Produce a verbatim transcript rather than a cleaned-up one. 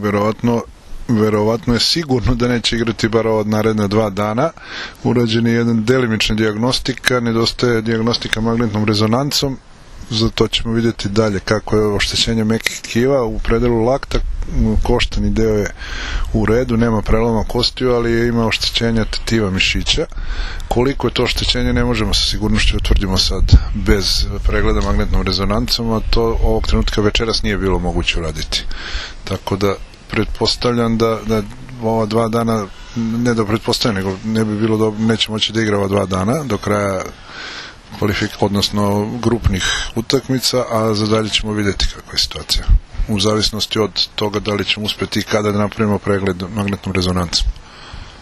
verovatno verovatno je sigurno da neće igrati bar od naredna dva dana. Urađen je jedan delimična dijagnostika, nedostaje dijagnostika magnetnom rezonancom, zato ćemo vidjeti dalje kako je oštećenje mekih tkiva u predelu lakta. Koštani deo je u redu, nema preloma kostiju, ali je ima oštećenja tetiva mišića. Koliko je to oštećenje ne možemo sa sigurnošću utvrdimo sad bez pregleda magnetnom rezonancom, a to ovog trenutka večeras nije bilo moguće uraditi. Tako da pretpostavljam da, da ova dva dana, ne da pretpostavljam, nego ne bi bilo dobro, neće moći da igra ova dva dana do kraja kvalifik, odnosno grupnih utakmica, a za dalje ćemo vidjeti kakva je situacija. U zavisnosti od toga da li ćemo uspjeti i kada da napravimo pregled magnetnom rezonancom.